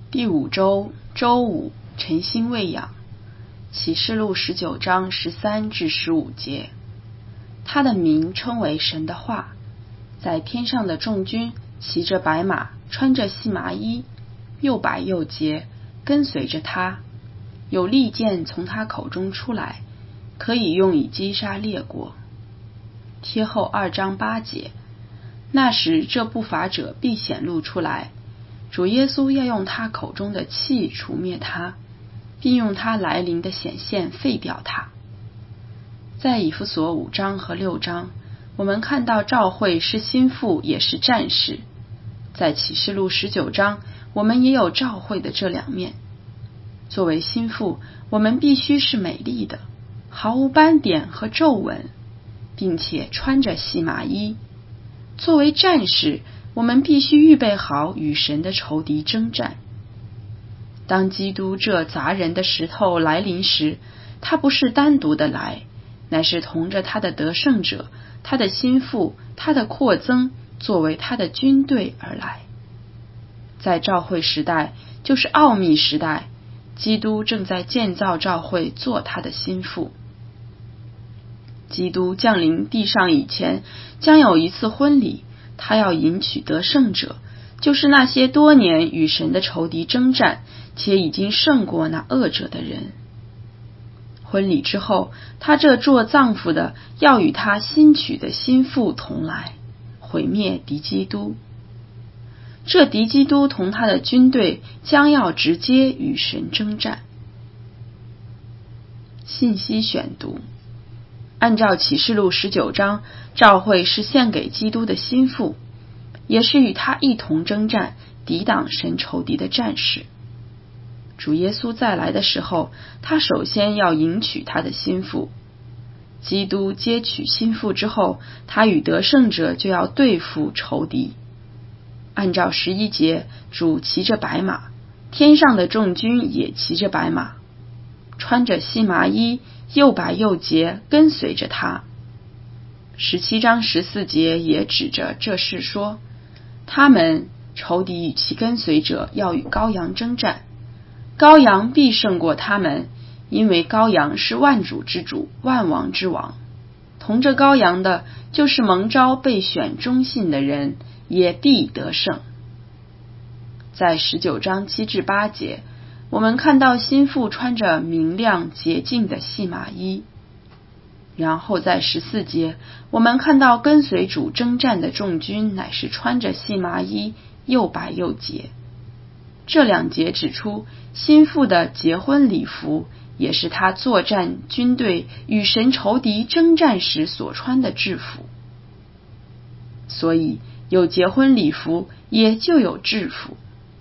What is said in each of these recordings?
第5周周五，晨星喂养。启示录19章13至15节。他的名称为神的话，在天上的众军骑着白马，穿着细麻衣，又白又洁，跟随着他。有利剑从他口中出来，可以用以击杀列国。帖后2章8节。那时这不法者必显露出来，主耶稣要用他口中的气除灭他，并用他来临的显现废掉他。在以弗所5章和6章，我们看到召会是心腹也是战士。在启示录19章，我们也有召会的这两面。作为心腹，我们必须是美丽的，毫无斑点和皱纹，并且穿着细麻衣。作为战士，我们必须预备好与神的仇敌征战。当基督这砸人的石头来临时，他不是单独的来，乃是同着他的得胜者，他的心腹，他的扩增，作为他的军队而来。在召会时代，就是奥秘时代，基督正在建造召会，做他的心腹。基督降临地上以前，将有一次婚礼，他要迎娶得胜者，就是那些多年与神的仇敌征战，且已经胜过那恶者的人。婚礼之后，他这做丈夫的要与他新娶的心腹同来，毁灭敌基督。这敌基督同他的军队将要直接与神征战。信息选读。按照启示录19章，召会是献给基督的心腹，也是与他一同征战，抵挡神仇敌的战士。主耶稣再来的时候，他首先要迎娶他的心腹。基督接娶心腹之后，他与得胜者就要对付仇敌。按照11节，主骑着白马，天上的众军也骑着白马，穿着细麻衣，又白又洁，跟随着他。17章14节也指着这事说，他们仇敌与其跟随者要与羔羊征战，羔羊必胜过他们，因为羔羊是万主之主，万王之王。同着羔羊的，就是蒙召被选忠信的人，也必得胜。在19章7至8节，我们看到心腹穿着明亮洁净的细麻衣。然后在14节，我们看到跟随主征战的众军乃是穿着细麻衣，又白又洁。这2节指出，心腹的结婚礼服也是他作战军队与神仇敌征战时所穿的制服。所以有结婚礼服，也就有制服。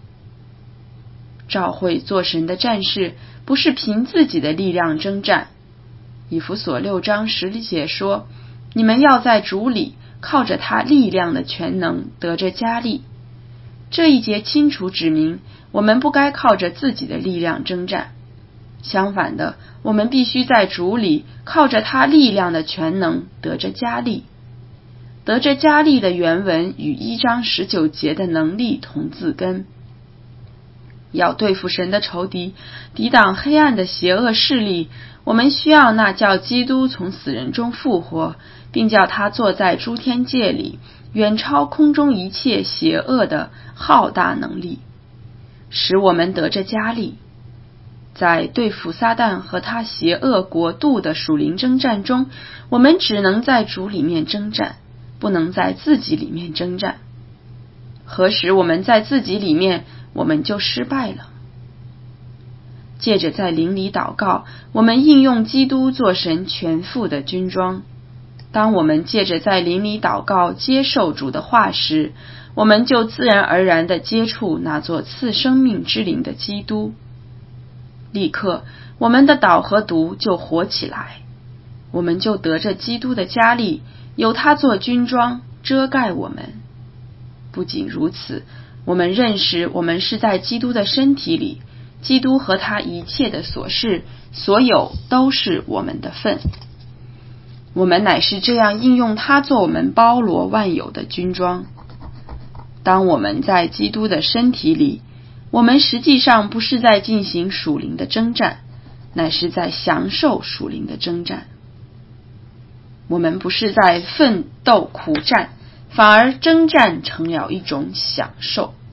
召会做神的战士，不是凭自己的力量征战。以弗所6章10节说，你们要在主里靠着他力量的全能得着加力。这一节清楚指明，我们不该靠着自己的力量征战，相反的，我们必须在主里靠着他力量的全能得着加力。得着加力的原文与1章19节的能力同字根。要对付神的仇敌，抵挡黑暗的邪恶势力，我们需要那叫基督从死人中复活，并叫他坐在诸天界里，远超空中一切邪恶的浩大能力，使我们得着加力。在对付撒旦和他邪恶国度的属灵征战中，我们只能在主里面征战，不能在自己里面征战。何时我们在自己里面，我们就失败了。借着在灵里祷告，我们应用基督做神全副的军装。当我们借着在灵里祷告接受主的话时，我们就自然而然地接触那座赐生命之灵的基督。立刻我们的祷和读就活起来，我们就得着基督的加力，有他做军装遮盖我们。不仅如此，我们认识我们是在基督的身体里，基督和他一切的所事所有都是我们的份。我们乃是这样应用他做我们包罗万有的军装。当我们在基督的身体里， 我们实际上不是在进行属灵的征战，乃是在享受属灵的征战。我们不是在奋斗苦战，反而征战成了一种享受。